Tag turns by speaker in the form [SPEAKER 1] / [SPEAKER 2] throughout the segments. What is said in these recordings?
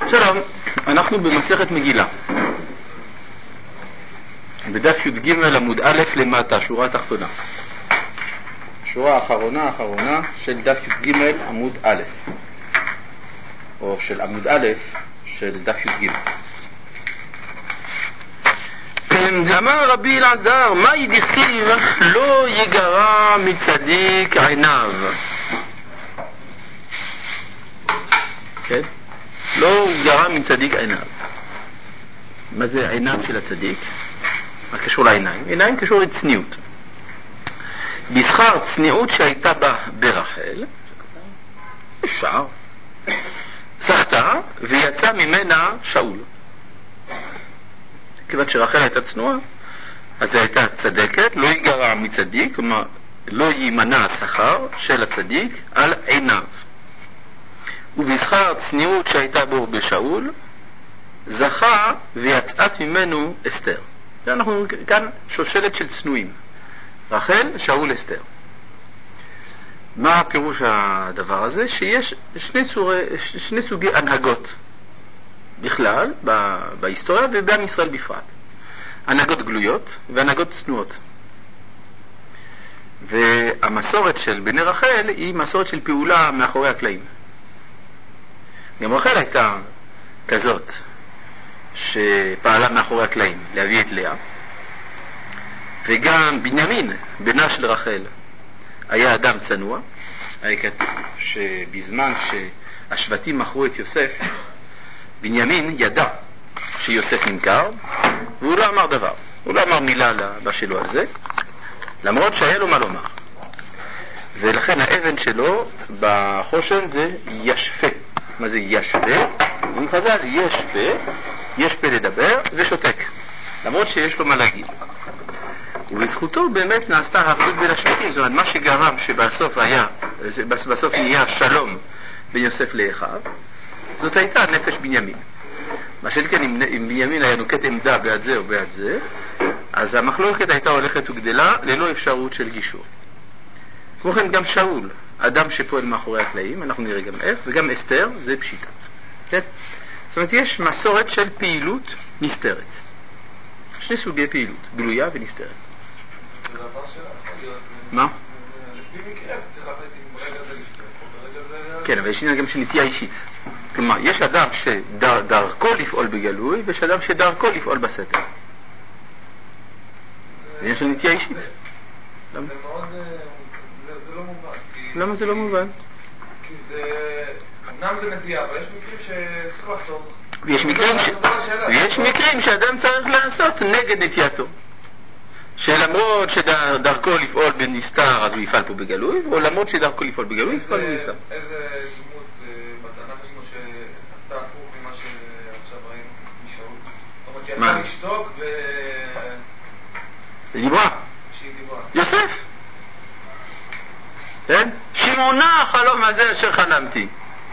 [SPEAKER 1] שלום, אנחנו במסכת מגילה. בדף י"ג עמוד א' למטה, שורה תחתונה. שורה האחרונה של דף י"ג עמוד א', או של עמוד א' של דף י"ג. אמר רבי אלעזר, מהי דכתיב לא יגרע מצדיק עיניו? כן? לא יגרע מצדיק עיניו. מה זה עיניו של הצדיק? מה קשור לעיניים? עיניים קשור לצניעות. בשכר צניעות שהייתה בה ברחל, אפשר, זכתה ויצא ממנה שאול. כיוון שרחל הייתה צנועה, אז היא הייתה צדקת, לא יגרע מצדיק, כלומר לא יימנע השכר של הצדיק על עיניו. ובשכר צניעות שהייתה בו בשאול, זכה ויצאת ממנו אסתר. אנחנו כאן שושלת של צנועים, רחל, שאול, אסתר. מה הפירוש הדבר הזה? שיש שני סוגי הנהגות בכלל בהיסטוריה ובעם ישראל בפרט. הנהגות גלויות והנהגות צנועות. והמסורת של בני רחל היא מסורת של פעולה מאחורי הקלעים. גם רחל הייתה כזאת שפעלה מאחורי הקלעים להביא את לאה, וגם בנימין בנה של רחל היה אדם צנוע. היה כתוב שבזמן שהשבטים מכרו את יוסף, בנימין ידע שיוסף נמכר, והוא לא אמר דבר, הוא לא אמר מילה לאבא שלו על זה, למרות שהיה לו מה לומר. ולכן האבן שלו בחושן זה ישפה. מה זה ישפה? הוא חז"ל, יש פה לדבר ושותק, למרות שיש לו מה להגיד. ובזכותו באמת נעשתה האחדות בין השבטים. זאת אומרת, מה שגרם שבסוף נהיה שלום בין יוסף לאחיו, זאת הייתה נפש בנימין. מה שכן, אם בנימין היה נוקט עמדה בעד זה או בעד זה, אז המחלוקת הייתה הולכת וגדלה ללא אפשרות של גישור. כמו כן גם שאול, אדם שפועל מאחורי הקלעים, אנחנו נראה גם איך, וגם אסתר, זה פשיטה. כן? זאת אומרת, יש מסורת של פעילות נסתרת. שני סוגי פעילות, גלויה ונסתרת.
[SPEAKER 2] זה דבר שלך?
[SPEAKER 1] מה?
[SPEAKER 2] לפי מקרה, צריך להחליט אם ברגע זה לפתור, ברגע זה...
[SPEAKER 1] כן, אבל יש עניין גם של נטייה אישית. כלומר, יש אדם שדרכו לפעול בגלוי, ויש אדם שדרכו לפעול בסתר. זה עניין של נטייה אישית.
[SPEAKER 2] זה מאוד... זה לא מובן.
[SPEAKER 1] למה זה לא מובן?
[SPEAKER 2] כי זה... אמנם זה נטייה, אבל יש מקרים שצריך לחתור.
[SPEAKER 1] ויש מקרים שאדם צריך לעשות נגד נטייתו. שלמרות שדרכו לפעול בנסתר, אז הוא יפעל פה בגלוי, או למרות שדרכו לפעול בגלוי, יפעל בנסתר.
[SPEAKER 2] איזה דמות בתנ"ך יש לו שעשתה הפוך ממה שעכשיו ראינו משאול? זאת אומרת שיכולה לשתוק
[SPEAKER 1] ודיברה.
[SPEAKER 2] שהיא דיברה.
[SPEAKER 1] יוסף. כן? שמעונה החלום הזה אשר חלמתי.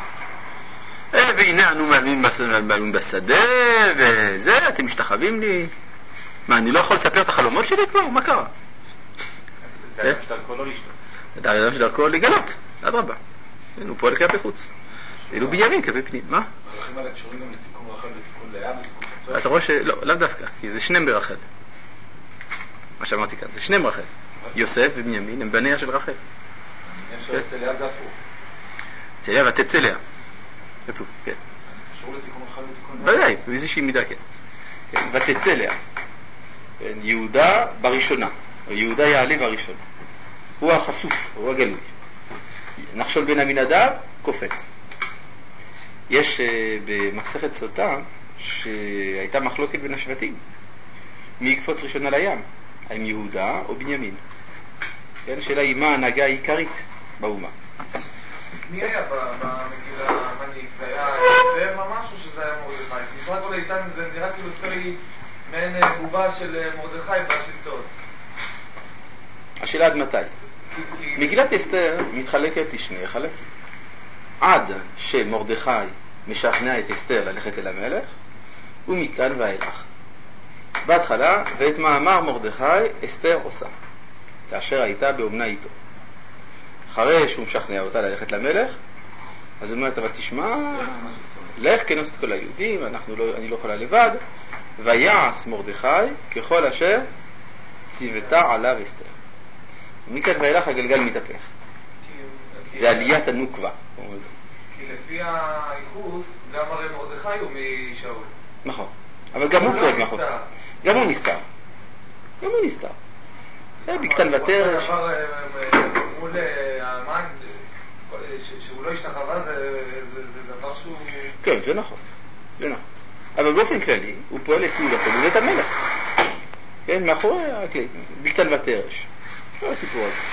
[SPEAKER 1] והנה אנו מעלים בשדה, וזה, אתם משתחווים לי. מה, אני לא יכול לספר את החלומות שלי כבר? מה קרה?
[SPEAKER 2] זה אדם שדרכו לא לשתוק.
[SPEAKER 1] זה אדם שדרכו לגלות, אדרבה. הוא פועל כלפי חוץ. אילו בנימין כלפי פנים. מה?
[SPEAKER 2] הדרכים האלה קשורים גם לתיקון רחל ותיקון לאה ותיקון חצות?
[SPEAKER 1] אתה רואה שלא, לאו דווקא, כי זה שניהם ברחל. מה שאמרתי כאן, זה שניהם רחל. יוסף ובנימין הם בניה של רחל.
[SPEAKER 2] אצל לאה זה הפוך.
[SPEAKER 1] אצל לאה ותצא לאה. כתוב, כן.
[SPEAKER 2] אז קשור לתיקון רחל ותיקון
[SPEAKER 1] לאה? ודאי, באיזושהי מידה, כן. ותצא לאה. יהודה בראשונה, או יהודה יעלה בראשונה. הוא החשוף, הוא הגלוי. נחשול בן עמינדב קופץ. יש במסכת סוטה שהייתה מחלוקת בין השבטים. מי יקפוץ ראשונה לים? האם יהודה או בנימין? כן, השאלה היא מה ההנהגה העיקרית באומה.
[SPEAKER 2] מי היה במגילה מנהיג? זה היה אסתר ממש או שזה היה מרדכי? בסך הכל איתן זה נראה כאילו אסתר היא מעין תגובה של מרדכי בשלטון.
[SPEAKER 1] השאלה עד מתי? מגילת אסתר מתחלקת לשני חלקים. עד שמרדכי משכנע את אסתר ללכת אל המלך, ומכאן ואילך. בהתחלה, ואת מאמר מרדכי אסתר עושה, כאשר הייתה באומנה איתו. אחרי שהוא משכנע אותה ללכת למלך, אז הוא אומרת, אבל תשמע, לך כנוס את כל היהודים, אני לא יכולה לבד, ויעש מרדכי ככל אשר ציוותה עליו אסתר. מכאן ואילך הגלגל מתהפך. זה עליית הנוקבה.
[SPEAKER 2] כי לפי הייחוס, גם הרי מרדכי הוא משאול.
[SPEAKER 1] נכון. אבל גם הוא פועל נכון. גם הוא נסתר. זה בקטן ותרש.
[SPEAKER 2] מול האמן, שהוא לא השתחווה, זה דבר שהוא...
[SPEAKER 1] כן, זה נכון. אבל באופן כללי, הוא פועל את פעולתו בבית המלך. כן, מאחורי הכלי. בקטן ותרש. לא הסיפור הזה.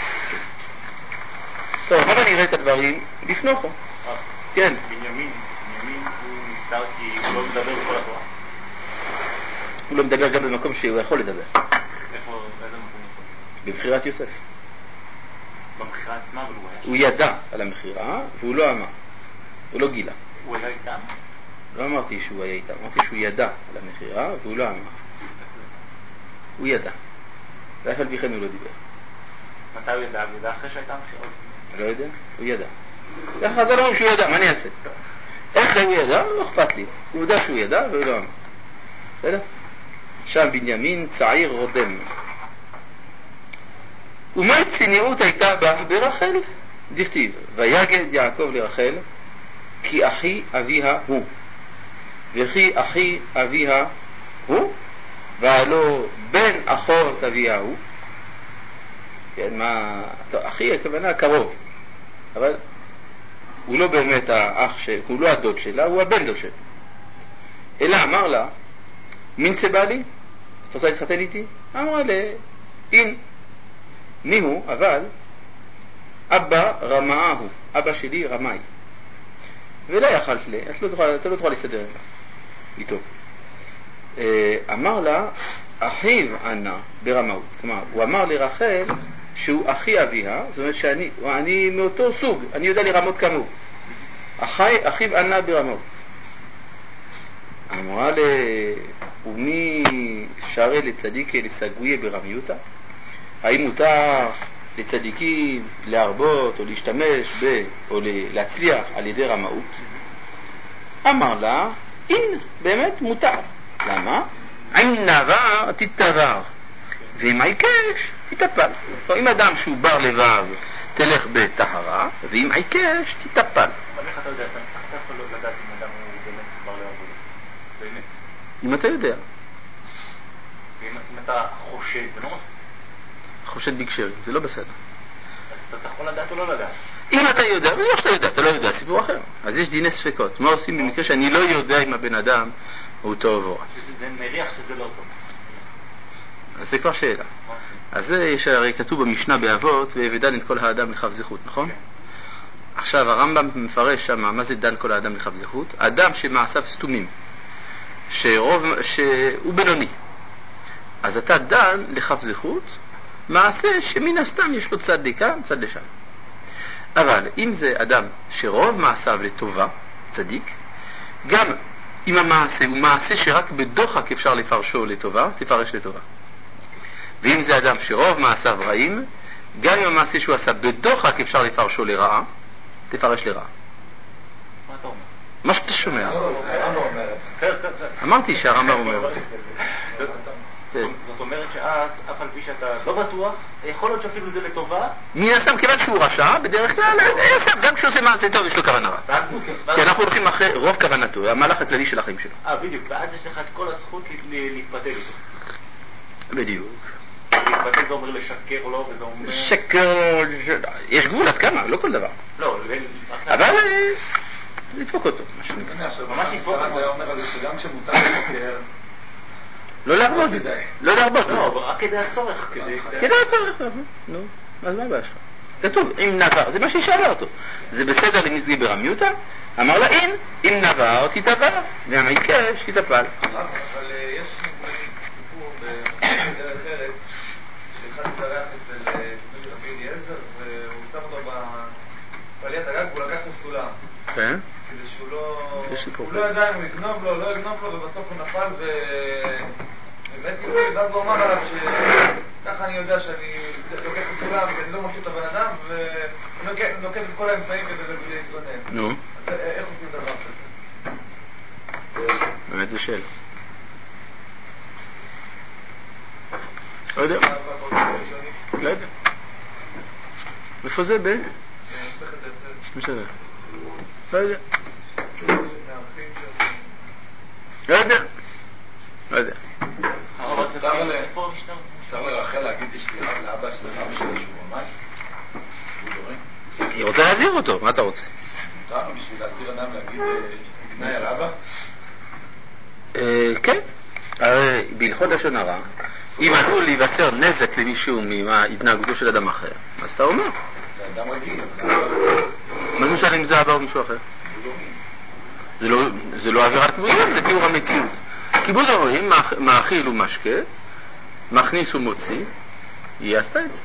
[SPEAKER 1] טוב, עכשיו נראה את הדברים לפנוכו. כן.
[SPEAKER 3] בנימין הוא נסתר כי הוא לא מדבר בכל התורה.
[SPEAKER 1] הוא לא מדבר גם במקום שהוא יכול לדבר.
[SPEAKER 3] איזה מקום יכול?
[SPEAKER 1] בבחירת יוסף.
[SPEAKER 3] בבחירה עצמה, אבל
[SPEAKER 1] הוא ידע על המחירה והוא לא אמר. הוא לא גילה.
[SPEAKER 3] הוא היה איתם?
[SPEAKER 1] לא אמרתי שהוא היה איתם, אמרתי שהוא ידע על המחירה והוא לא אמר. הוא ידע. ואף על פי כן הוא לא דיבר.
[SPEAKER 3] מתי הוא ידע? הוא ידע אחרי שהייתה המחירה?
[SPEAKER 1] לא יודע, הוא ידע. ככה זה לא שהוא ידע, מה אני אעשה? איך הוא ידע? לא אכפת לי. הוא יודע שהוא ידע והוא לא אמר. בסדר? שם בנימין צעיר רודם. ומה צניעות הייתה בה ברחל? דכתיב, ויגד יעקב לרחל כי אחי אביה הוא, וכי אחי אביה הוא, והלא בן אחות אביה הוא. כן, מה... טוב, אחי הכוונה קרוב, אבל הוא לא באמת האח הוא לא הדוד שלה, הוא הבן דוד שלה. אלא אמר לה, מינצה בעלי? את רוצה להתחתן איתי? אמרה לה, אין. מי הוא? אבל אבא רמאה הוא, אבא שלי רמאי. ולא יכלת לה, אתה לא תוכל להסתדר איתו. אמר לה, אחיו ענה ברמאות. כלומר, הוא אמר לרחל שהוא אחי אביה, זאת אומרת שאני מאותו סוג, אני יודע לרמות כמוהו. אחיו ענה ברמאות. אמרה לה, ומי שרה לצדיק לסגויה ברמיותה? האם מותר לצדיקים להרבות או להשתמש או להצליח על ידי רמאות? אמר לה, אין, באמת מותר. למה? אם נבר תתבר ואם עיקש תטפל. אם אדם שהוא בר לבב תלך בטהרה, ואם עיקש תטפל.
[SPEAKER 3] אבל איך אתה יודע? אתה יכול לדעת אם אדם הוא באמת בר לבב? באמת?
[SPEAKER 1] אם אתה יודע.
[SPEAKER 3] אם אתה חושד, זה לא מספיק.
[SPEAKER 1] חושד בקשרים, זה לא בסדר.
[SPEAKER 3] אז אתה יכול לדעת או לא לדעת?
[SPEAKER 1] אם אתה יודע, ולא שאתה יודע, אתה לא יודע, סיפור אחר. אז יש דיני ספקות. מה עושים במקרה שאני לא יודע אם הבן אדם הוא טוב או רע?
[SPEAKER 3] זה מריח שזה לא טוב.
[SPEAKER 1] אז זה כבר שאלה. אז זה יש הרי כתוב במשנה באבות, וידן את כל האדם לכף זכות, נכון? עכשיו הרמב"ם מפרש שם מה זה דן כל האדם לכף זכות. אדם שמעשיו סתומים, שהוא בינוני, אז אתה דן לכף זכות מעשה שמן הסתם יש לו צד לכאן, צד לשם. אבל אם זה אדם שרוב מעשיו לטובה, צדיק, גם אם המעשה הוא מעשה שרק בדוחק אפשר לפרשו לטובה, תפרש לטובה. ואם זה אדם שרוב מעשיו רעים, גם אם המעשה שהוא עשה בדוחק אפשר לפרשו לרעה, תפרש לרעה.
[SPEAKER 3] מה אתה אומר?
[SPEAKER 1] מה שאתה שומע.
[SPEAKER 2] הרמב"ם אומר את זה.
[SPEAKER 1] אמרתי שהרמב"ם אומר את זה.
[SPEAKER 3] זאת אומרת שאז, אף על פי שאתה לא בטוח, יכול להיות שאפילו זה לטובה.
[SPEAKER 1] מן הסתם, כיוון שהוא רשע, בדרך כלל, גם כשהוא עושה מעשה טוב יש לו כוונה רע. כי אנחנו הולכים אחרי רוב כוונתו, המהלך הכללי של החיים שלו.
[SPEAKER 3] בדיוק, ואז יש לך את כל הזכות להתפתל איתו.
[SPEAKER 1] בדיוק.
[SPEAKER 3] להתפתל זה אומר לשקר לו, וזה אומר...
[SPEAKER 1] שקר... יש גבול עד כמה, לא כל דבר.
[SPEAKER 3] לא,
[SPEAKER 1] אבל... לדפוק אותו.
[SPEAKER 3] ממש לדפוק אותו.
[SPEAKER 2] זה אומר על זה שגם כשמותר לשקר...
[SPEAKER 1] לא להרבות בזה. לא להרבות בזה.
[SPEAKER 3] לא, רק כדי הצורך.
[SPEAKER 1] כדי הצורך. נו, אז מה הבעיה שלך? כתוב, אם נבר, זה מה שהשאלה אותו. זה בסדר למסגי ברמיותה? אמר לה, אם נבר תתבר, ואם עיקש תטפל.
[SPEAKER 2] אבל יש סיפור בדרך אחרת, שאחד התארח אצל רבי אליעזר, והוא שם אותו בעליית הגג, והוא לקח את הסולם.
[SPEAKER 1] כן?
[SPEAKER 2] כדי שהוא לא ידע אם הוא יגנוב לו, לא יגנוב לו, ובסוף הוא נפל ובאמת גנוב לי, ואז הוא אמר עליו שככה אני יודע שאני לוקח את הסולם, ואני לא מכיר את הבן אדם, ולוקח את כל האמצעים כדי להתגונן.
[SPEAKER 1] נו.
[SPEAKER 2] אז איך עושים דבר כזה?
[SPEAKER 1] זה שאלה. לא יודע. לא יודע. איפה זה ב? בסדר. לא יודע. לא יודע. לא יודע.
[SPEAKER 2] אפשר לרחל להגיד יש לי רב לאבא של אבא שלי שהוא ממש?
[SPEAKER 1] היא רוצה להזהיר אותו, מה אתה רוצה?
[SPEAKER 2] מותר בשביל להזהיר אדם להגיד גנאי על אבא?
[SPEAKER 1] כן. הרי בהלכות לשון הרע, אם עלול להיווצר נזק למישהו מהתנהגותו של אדם אחר, אז אתה אומר.
[SPEAKER 2] זה אדם רגיל.
[SPEAKER 1] מה זה משנה אם זה אבא או מישהו אחר? זה לא עבירת מורים, זה תיאור המציאות. כיבוד ההורים, מאכיל ומשקה, מכניס ומוציא, היא עשתה את זה.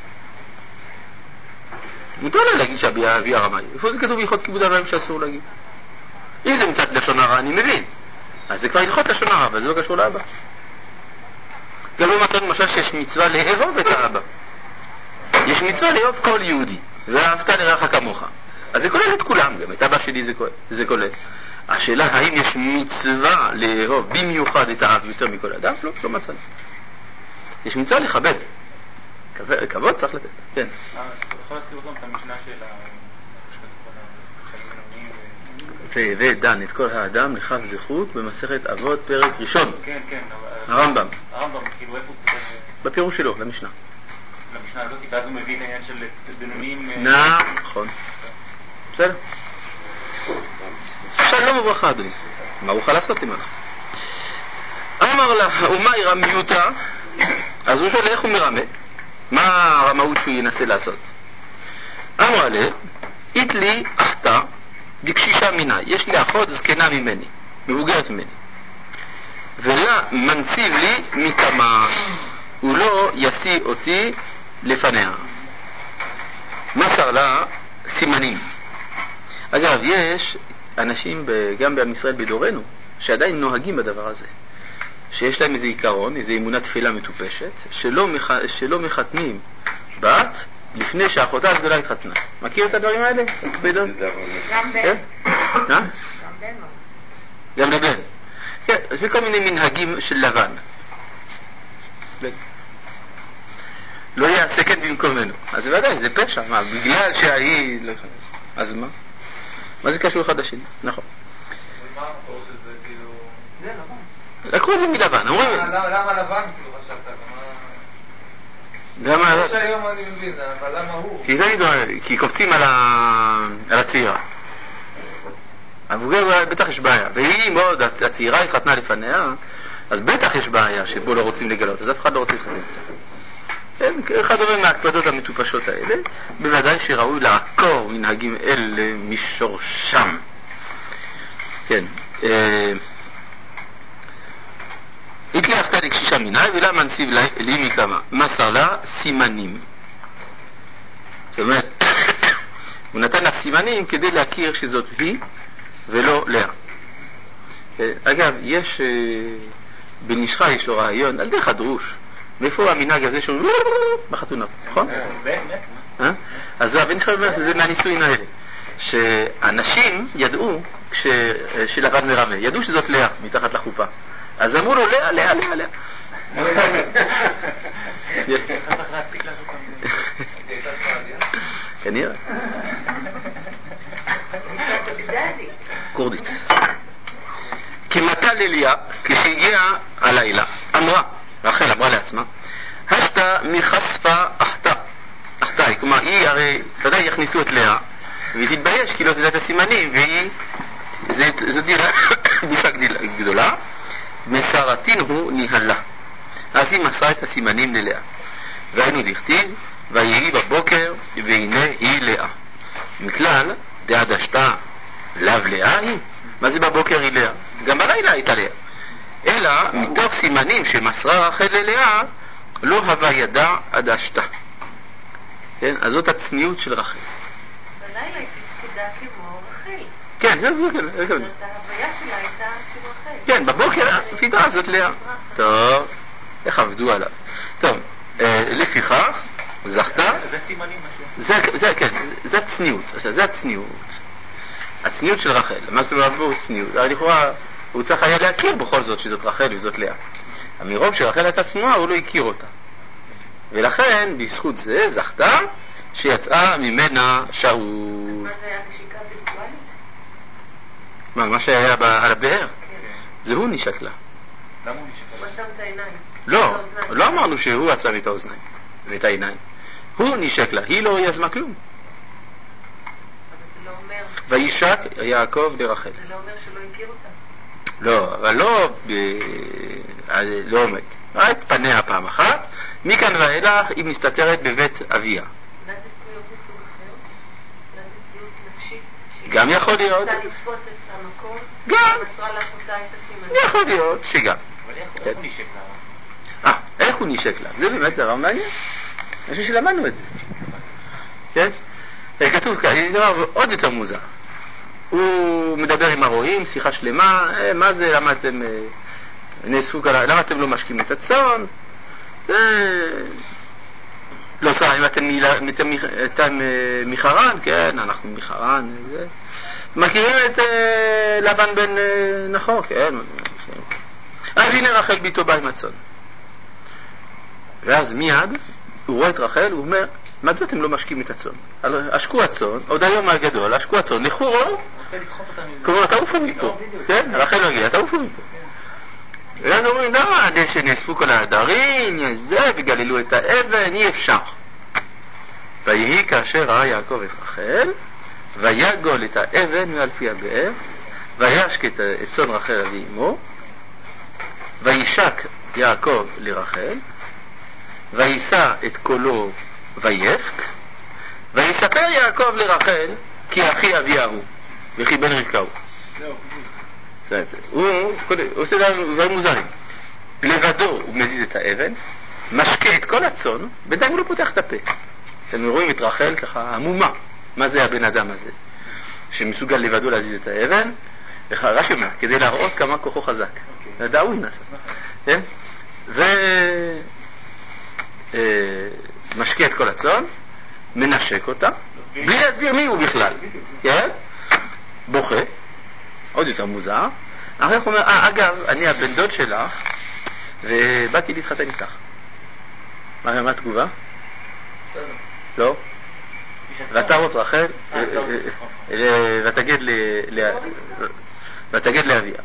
[SPEAKER 1] מותר לה להגיד שהאבי הרמאי. איפה זה כתוב בהלכות כיבוד ההורים שאסור להגיד? אם זה מצד לשון הרע, אני מבין. אז זה כבר הלכות לשון הרע, אבל זה לא קשור לאבא. גם לא מצאנו למשל שיש מצווה לאהוב את האבא. יש מצווה לאהוב כל יהודי, ואהבת לרעך כמוך. אז זה כולל את כולם, גם את אבא שלי זה כולל. השאלה האם יש מצווה לאהוב במיוחד את האב יותר מכל אדם? לא, לא מצאנו. יש מצווה לכבד. כבוד צריך לתת, כן.
[SPEAKER 3] אתה יכול להסיר אותם את המשנה של
[SPEAKER 1] ודן את כל האדם לכף זכות במסכת אבות פרק ראשון.
[SPEAKER 3] כן, כן.
[SPEAKER 1] הרמב"ם.
[SPEAKER 3] הרמב"ם, כאילו איפה זה?
[SPEAKER 1] בפירוש שלו, למשנה.
[SPEAKER 3] למשנה הזאת, ואז הוא מביא את העניין של בינונים...
[SPEAKER 1] נכון. בסדר. שלום וברכה, אדוני. מה הוא יכול לעשות עם אנחנו? אמר לה, ומה היא רמיותה? אז הוא שואל איך הוא מרמה? מה הרמאות שהוא ינסה לעשות? אמרה לה, איתלי אחתה דקשישה מינה, יש לי אחות זקנה ממני, מבוגרת ממני, ולה מנציב לי מכמה, הוא לא ישיא אותי לפניה. מסר לה סימנים. אגב, יש אנשים גם בעם ישראל בדורנו שעדיין נוהגים בדבר הזה, שיש להם איזה עיקרון, איזה אמונה תפילה מטופשת, שלא מחתנים בת לפני שאחותה הגדולה התחתנה. מכיר את הדברים האלה?
[SPEAKER 4] גם בן.
[SPEAKER 1] גם לבן. כן, זה כל מיני מנהגים של לבן. לא יעשה כן במקומנו. אז ודאי, זה פשע. מה, בגלל שהיא... אז מה? מה זה קשור אחד לשני? נכון.
[SPEAKER 2] מה המקור של זה, כאילו... זה לבן.
[SPEAKER 1] לקחו את זה מלבן.
[SPEAKER 2] למה לבן, כאילו, חשבת?
[SPEAKER 1] למה...
[SPEAKER 2] לא שהיום אני מבין, אבל למה הוא?
[SPEAKER 1] כי קופצים על הצעירה. המבוגר בטח יש בעיה. ואם עוד הצעירה התחתנה לפניה, אז בטח יש בעיה שבו לא רוצים לגלות. אז אף אחד לא רוצה להתחתן איתה. אחד אומר מההקפדות המטופשות האלה, בוודאי שראוי לעקור מנהגים אלה משורשם. כן. התליח תדי קשישה מיני ולה מנציב לי מכמה. מסר לה סימנים. זאת אומרת, הוא נתן לה סימנים כדי להכיר שזאת היא ולא לאה. אגב, יש בן איש חי יש לו רעיון על דרך הדרוש. מאיפה המנהג הזה שהוא בחתונות, נכון? אז הבן איש חי אומר שזה מהניסויים האלה. שאנשים ידעו כשלבן מרמה, ידעו שזאת לאה מתחת לחופה. אז אמרו לו, לאה, לאה, לאה, לאה. כנראה. קורדית. כמתה לליה, כשהגיעה הלילה, אמרה, רחל אמרה לעצמה, השתה מחשפה אחתה. אחתה, כלומר, היא הרי, ודאי יכניסו את לאה, והיא תתבייש כי לא תדע את הסימנים, זאת בושה גדולה, מסרתין הוא ניהלה. אז היא מסרה את הסימנים ללאה. והיינו דכתיב, ויהי בבוקר, והנה היא לאה. מכלל, דעה דשתה, לאו לאה היא. מה זה בבוקר היא לאה? גם בלילה הייתה לאה. אלא, מתוך סימנים שמסרה רחל ללאה, לא הווה ידע עד השתה. כן? אז זאת הצניעות של רחל.
[SPEAKER 4] בלילה היא תפקדה כמו רחל.
[SPEAKER 1] כן, זה
[SPEAKER 4] ההוויה שלה הייתה של רחל.
[SPEAKER 1] כן, בבוקר פתאום זאת לאה. טוב, איך עבדו עליו. טוב, לפיכך, זכתה.
[SPEAKER 3] זה סימנים
[SPEAKER 1] זה הצניעות. זה הצניעות. הצניעות של רחל. מה זה לא עבור צניעות? לכאורה, הוא צריך היה להכיר בכל זאת שזאת רחל וזאת לאה. מרוב שרחל הייתה צנועה הוא לא הכיר אותה, ולכן בזכות זה זכתה שיצאה ממנה שאול.
[SPEAKER 4] מה זה היה נשיקה וירטואלית?
[SPEAKER 1] מה שהיה על הבאר?
[SPEAKER 4] כן.
[SPEAKER 1] זה הוא נשק לה.
[SPEAKER 3] למה הוא נשק
[SPEAKER 4] הוא
[SPEAKER 3] לה?
[SPEAKER 4] שם את העיניים.
[SPEAKER 1] לא אמרנו שהוא עצם את האוזניים ואת העיניים. הוא נשק לה, היא לא יזמה כלום.
[SPEAKER 4] אבל זה לא אומר...
[SPEAKER 1] וישק יעקב לרחל.
[SPEAKER 4] זה לא אומר שלא הכיר אותה.
[SPEAKER 1] לא, אבל לא עומד. ראה את פניה פעם אחת, מכאן ואילך היא מסתתרת בבית אביה.
[SPEAKER 4] מה זה צניעות מסוג אחר? מה זה צניעות נפשית?
[SPEAKER 1] גם יכול להיות.
[SPEAKER 4] רוצה לתפוס את המקום?
[SPEAKER 1] גם.
[SPEAKER 4] מסרה לאחותה את הסימן.
[SPEAKER 1] יכול להיות שגם.
[SPEAKER 3] אבל איך הוא נשק לה?
[SPEAKER 1] איך הוא נשק לה? זה באמת דבר מעניין. אני חושב שלמדנו את זה. כן? כתוב כאן, זה דבר עוד יותר מוזר. הוא מדבר עם הרועים, שיחה שלמה, מה זה, למה אתם למה אתם לא משקים את הצאן? לא סתם, אם אתם מחרן, כן, אנחנו מחרן, זה. מכירים את לבן בן נחור, כן. אז הנה רחל ביתו בא עם הצאן. ואז מיד הוא רואה את רחל, הוא אומר, מדוע אתם לא משקים את הצאן? השקו הצאן, עוד היום הגדול, השקו הצאן, לכו רואו, כלומר, תעופו מפה, כן? רחל לא הגיע, תעופו מפה. ואז אומרים, לא, עד שנאספו כל העדרים, זה, וגללו את האבן, אי אפשר. ויהי כאשר ראה יעקב את רחל, ויגול את האבן מעל פי הבאר, וישק את צאן רחל אבי אמו, וישק יעקב לרחל, וישא את קולו ויפק, ויספר יעקב לרחל כי אחי אביה הוא וכי בן רבקה הוא. הוא עושה דברים מוזרים. לבדו הוא מזיז את האבן, משקה את כל הצאן, בינתיים הוא לא פותח את הפה. אתם רואים את רחל ככה עמומה, מה זה הבן אדם הזה שמסוגל לבדו להזיז את האבן, רש"י אומר, כדי להראות כמה כוחו חזק. דאווין נעשה, כן? משקיע את כל הצאן, מנשק אותה, בלי להסביר מי הוא בכלל, כן? בוכה, עוד יותר מוזר. אחרי הוא אומר, אגב, אני הבן דוד שלך, ובאתי להתחתן איתך. מה התגובה?
[SPEAKER 2] בסדר.
[SPEAKER 1] לא? ואתה רוצה רחל, ותגד לאביה.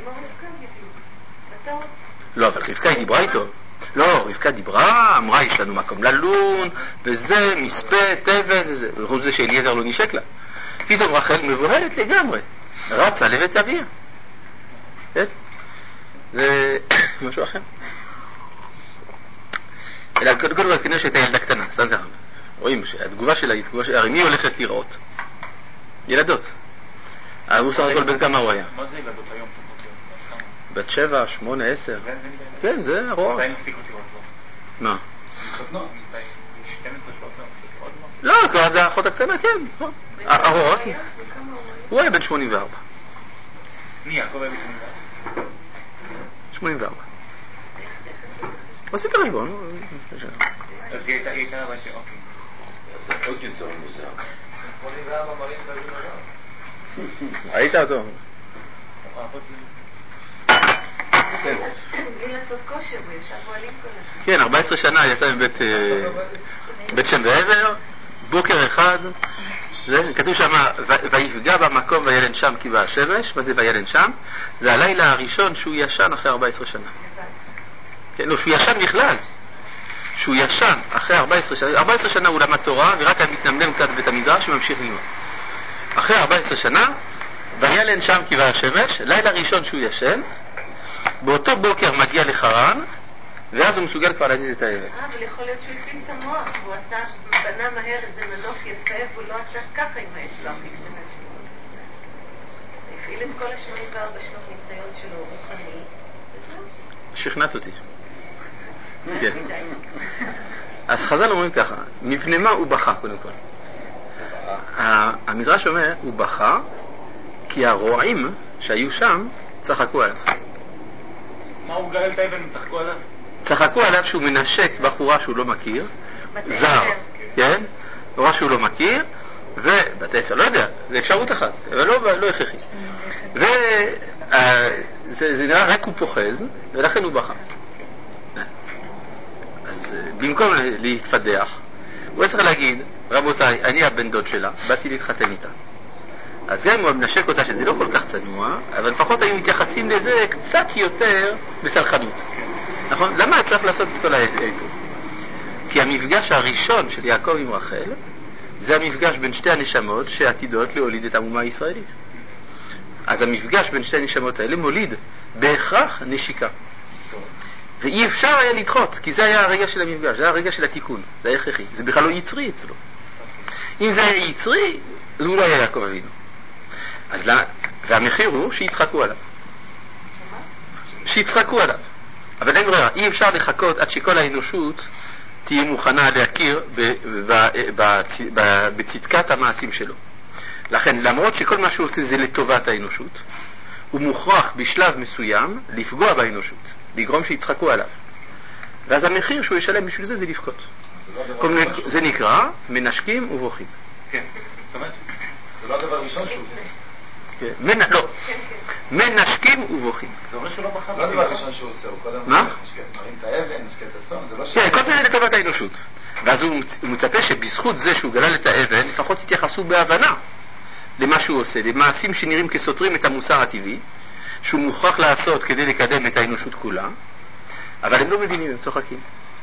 [SPEAKER 1] לא, אבל רבקה היא דיברה איתו. לא, רבקה דיברה, אמרה, יש לנו מקום ללון, וזה, מספה, תבן, וזה. וחוץ זה שאליעזר לא נשק לה. פתאום רחל מבוהלת לגמרי. רצה לבית אביה. כן? זה משהו אחר. אלא קודם כל כנראה שהייתה ילדה קטנה, סתם ככה. רואים שהתגובה שלה היא תגובה הרי מי הולכת לראות? ילדות. הוא סך הכל בן כמה הוא היה?
[SPEAKER 3] מה זה ילדות היום?
[SPEAKER 1] בת 7, 8, 10. כן, זה הרוב.
[SPEAKER 3] מתי נפסיקות לראות לו?
[SPEAKER 1] מה?
[SPEAKER 3] 12, 13 עוד
[SPEAKER 1] לא, כבר זה האחות הקטנה, כן. הרוב. הוא היה בן 84.
[SPEAKER 3] מי? יעקב היה בן
[SPEAKER 1] 84. עשית ריבון.
[SPEAKER 3] אז היא הייתה אבל שאוקיי.
[SPEAKER 5] זה עוד יותר מוזר.
[SPEAKER 2] 84 מראים את הריבון.
[SPEAKER 1] ראית אותו?
[SPEAKER 4] בלי לעשות כושר, הוא ישב פועלים כל הזמן.
[SPEAKER 1] כן, 14 שנה יצא מבית שם ועבר, בוקר אחד, כתוב שם, ויפגע במקום וילן שם כי בא השמש. מה זה וילן שם? זה הלילה הראשון שהוא ישן אחרי 14 שנה. כן, לא, שהוא ישן בכלל. שהוא ישן אחרי 14 שנה. 14 שנה הוא למד תורה, ורק היה מתנמנם קצת בבית המדרש וממשיך ללמוד. אחרי 14 שנה, וילן שם כי בא השמש, לילה ראשון שהוא ישן, באותו בוקר מגיע לחרן, ואז הוא מסוגל כבר להזיז את האבן.
[SPEAKER 4] אבל יכול להיות שהוא הפעיל את המוח, הוא בנה מהר איזה מנוף יפה, והוא לא עשה ככה עם האצבע הקטנה שלו. הפעיל את כל 84 שנות ניסיון שלו רוחני.
[SPEAKER 1] שכנעת אותי. כן. אז חז"ל אומרים ככה, מפני מה הוא בכה קודם כל? המדרש אומר, הוא בכה כי הרועים שהיו שם צחקו עליו.
[SPEAKER 3] מה הוא גרל את האבן? צחקו עליו?
[SPEAKER 1] צחקו עליו שהוא מנשק בחורה שהוא לא מכיר, זר, כן? בחורה שהוא לא מכיר, ובתי עשר, לא יודע, זה אפשרות אחת, אבל לא הכרחי. זה נראה רק הוא פוחז, ולכן הוא בכה. אז במקום להתפדח, הוא צריך להגיד, רבותיי, אני הבן דוד שלה, באתי להתחתן איתה. אז גם אם הוא מנשק אותה שזה לא כל כך צנוע, אבל לפחות היו מתייחסים לזה קצת יותר בסלחנות. נכון? למה צריך לעשות את כל האיפור? כי המפגש הראשון של יעקב עם רחל, זה המפגש בין שתי הנשמות שעתידות להוליד את האומה הישראלית. אז המפגש בין שתי הנשמות האלה מוליד בהכרח נשיקה. ואי אפשר היה לדחות, כי זה היה הרגע של המפגש, זה היה הרגע של התיקון, זה היה הכרחי, זה בכלל לא יצרי אצלו. אם זה היה יצרי, אז הוא לא היה יעקב אבינו. אז והמחיר הוא שיצחקו עליו. שיצחקו עליו. אבל אין ברירה, אי אפשר לחכות עד שכל האנושות תהיה מוכנה להכיר בצדקת המעשים שלו. לכן, למרות שכל מה שהוא עושה זה לטובת האנושות, הוא מוכרח בשלב מסוים לפגוע באנושות, לגרום שיצחקו עליו. ואז המחיר שהוא ישלם בשביל זה לבכות. זה נקרא מנשקים ובוכים.
[SPEAKER 3] כן, זאת אומרת,
[SPEAKER 5] זה לא הדבר הראשון שהוא עושה.
[SPEAKER 1] לא, מנשקים ובוכים.
[SPEAKER 3] זה אומר שהוא לא בחר.
[SPEAKER 5] לא הדבר הראשון שהוא עושה, הוא קודם
[SPEAKER 1] מה?
[SPEAKER 5] מרים את האבן, משקה את הצאן, זה לא ש...
[SPEAKER 1] כן, כל זה לטובת האנושות. ואז הוא מצפה שבזכות זה שהוא גלל את האבן, לפחות יתייחסו בהבנה למה שהוא עושה, למעשים שנראים כסותרים את המוסר הטבעי, שהוא מוכרח לעשות כדי לקדם את האנושות כולה, אבל הם לא מבינים, הם צוחקים.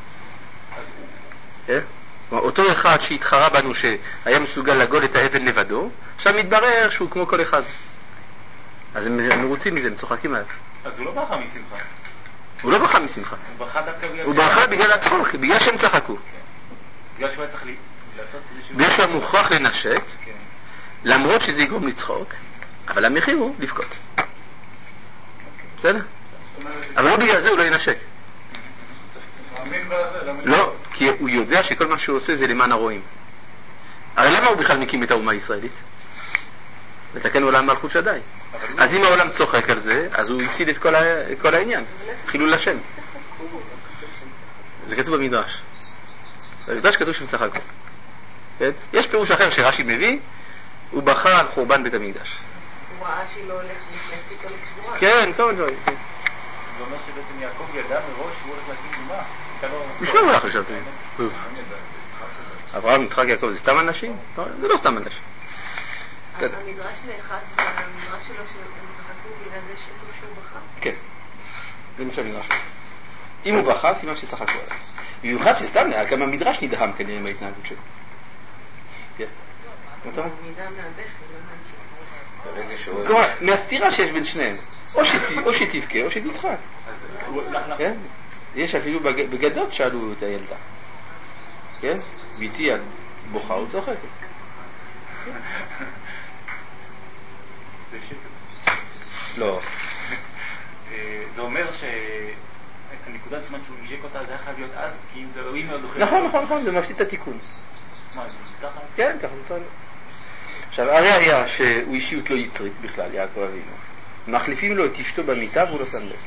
[SPEAKER 1] אותו אחד שהתחרה בנו שהיה מסוגל לגול את האבן לבדו, עכשיו מתברר שהוא כמו כל אחד. אז הם מרוצים מזה, הם צוחקים עליו.
[SPEAKER 3] אז הוא לא בכה משמחה.
[SPEAKER 1] הוא לא בכה משמחה.
[SPEAKER 3] הוא בכה דווקא בגלל...
[SPEAKER 1] הוא בכה בגלל הצחוק, בגלל שהם צחקו.
[SPEAKER 3] בגלל שהוא היה צריך לעשות איזשהו...
[SPEAKER 1] בגלל שהוא מוכרח לנשק, למרות שזה יגרום לצחוק, אבל המחיר הוא לבכות. בסדר? אבל לא בגלל זה הוא לא ינשק. לא, כי הוא יודע שכל מה שהוא עושה זה למען הרועים. הרי למה הוא בכלל מקים את האומה הישראלית? לתקן עולם מלכות שדי. אז אם העולם צוחק על זה, אז הוא הפסיד את כל העניין. חילול השם. זה כתוב במדרש. במדרש כתוב שהם צחקו. יש פירוש אחר שרש"י מביא, הוא בכה על חורבן בית המקדש.
[SPEAKER 4] הוא ראה שהיא לא הולך לפני ציטו לצבורה.
[SPEAKER 1] כן, כל דברים.
[SPEAKER 3] זה אומר שבעצם יעקב ידע מראש שהוא הולך להקים אומה.
[SPEAKER 1] בשביל הוא הולך לשבת. אברהם, יצחק, יעקב, זה סתם אנשים? זה לא סתם אנשים.
[SPEAKER 4] המדרש נאחז במדרש שלו שהם צחקו בגלל זה שהוא בכה?
[SPEAKER 1] כן, זה מה שהמדרש. אם הוא בכה, סימן שצחקו עליו. במיוחד שסתם, גם המדרש נדהם כנראה מההתנהגות שלו. כן.
[SPEAKER 4] הוא נדהם מהבכי, לא מהנשיקה.
[SPEAKER 1] כלומר, מהסתירה שיש בין שניהם. או שתבכה או שתצחק. כן? יש אפילו בגדות שאלו את הילדה. כן? ביתי בוכה וצוחקת. לא.
[SPEAKER 3] זה אומר שהנקודת זמן שהוא נשק אותה זה היה חייב להיות אז, כי אם זה לא מאוד דוחה.
[SPEAKER 1] נכון, זה מפסיד את התיקון.
[SPEAKER 3] מה, זה ככה?
[SPEAKER 1] כן, ככה זה צריך. עכשיו, הרי היה שהוא אישיות לא יצרית בכלל, יעקב אבינו. מחליפים לו את אשתו במיטה והוא לא שם לב.